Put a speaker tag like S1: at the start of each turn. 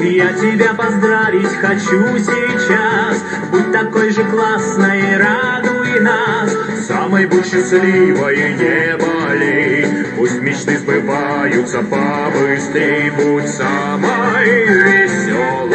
S1: Я тебя поздравить хочу сейчас. Будь такой же классной, радуй нас. Самой будь счастливой и не болей. Пусть мечты сбываются побыстрей. Будь самой веселой.